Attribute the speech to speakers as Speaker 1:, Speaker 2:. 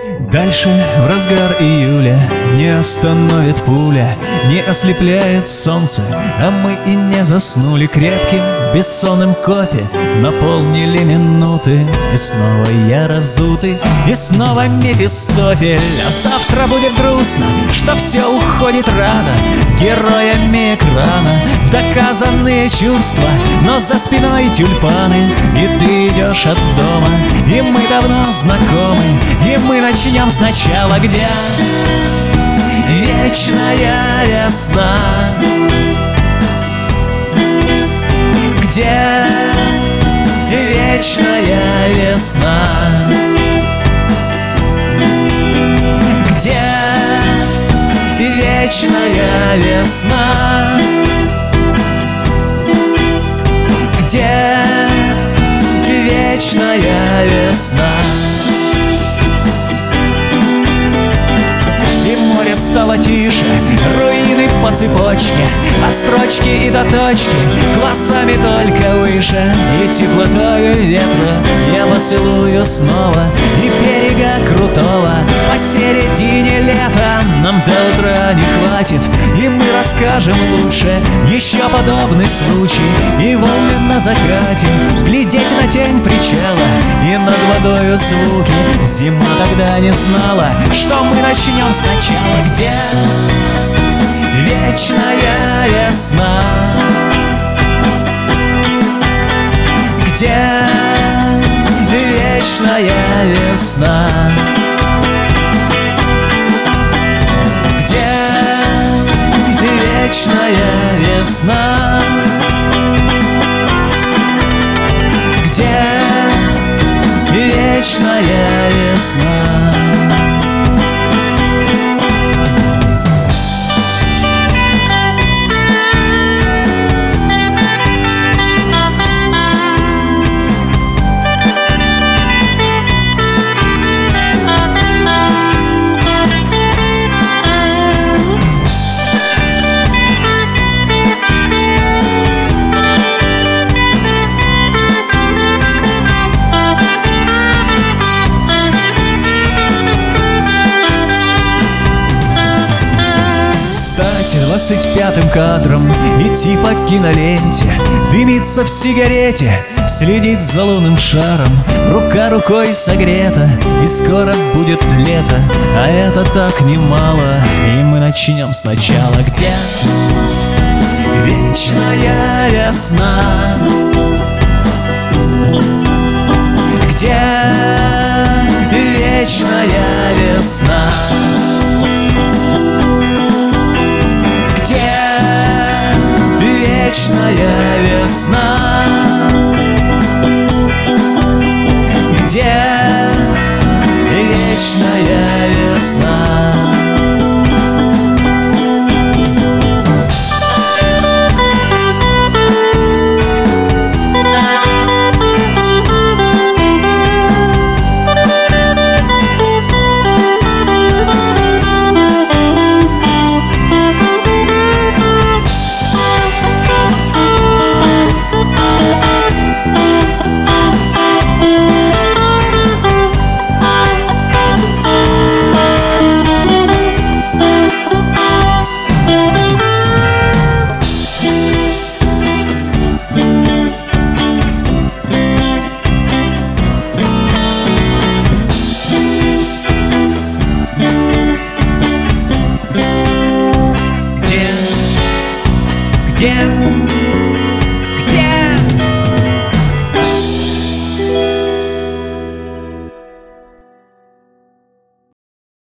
Speaker 1: Дальше в разгар июля не остановит пуля, не ослепляет солнце, а мы и не заснули. Крепким бессонным кофе наполнили минуты, и снова я разутый, и снова Мефистофель. А завтра будет грустно, что все уходит рано, героями экрана в доказанные чувства, но за спиной тюльпаны, и ты идешь от дома, и мы давно знакомы, и мы начнем сначала. Где вечная весна? Где вечная весна? Где вечная весна? Где вечная весна? И море стало тише, руины по цепочке, от строчки и до точки, глазами только выше. И теплотою ветра я поцелую снова, и берега крутого посередине лета нам до утра не хватит, и мы расскажем лучше еще подобный случай. И волны на закате, глядеть на тень причала, и над водою звуки. Зима тогда не знала, что мы начнем сначала. Где вечная весна? Где вечная весна? Где вечная весна? Где вечная весна? Стать 25-м кадром, идти по киноленте, дымиться в сигарете, следить за лунным шаром. Рука рукой согрета, и скоро будет лето, а это так немало, и мы начнем сначала. Где вечная весна? Где вечная весна? Где вечная весна?